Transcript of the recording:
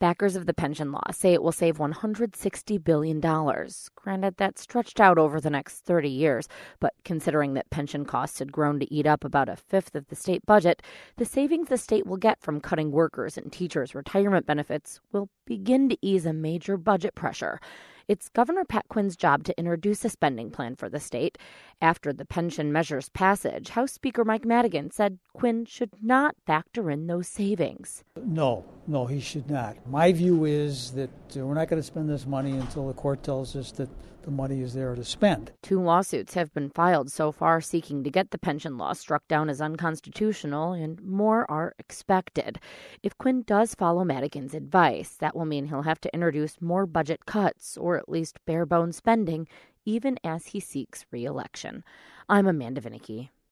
Backers of the pension law say it will save $160 billion. Granted, that's stretched out over the next 30 years, but considering that pension costs had grown to eat up about a fifth of the state budget, the savings the state will get from cutting workers' and teachers' retirement benefits will begin to ease a major budget pressure. It's Governor Pat Quinn's job to introduce a spending plan for the state. After the pension measure's passage, House Speaker Mike Madigan said Quinn should not factor in those savings. No, he should not. My view is that we're not going to spend this money until the court tells us that the money is there to spend. 2 lawsuits have been filed so far seeking to get the pension law struck down as unconstitutional, and more are expected. If Quinn does follow Madigan's advice, that will mean he'll have to introduce more budget cuts, or at least bare-bones spending, even as he seeks re-election. I'm Amanda Vinicky.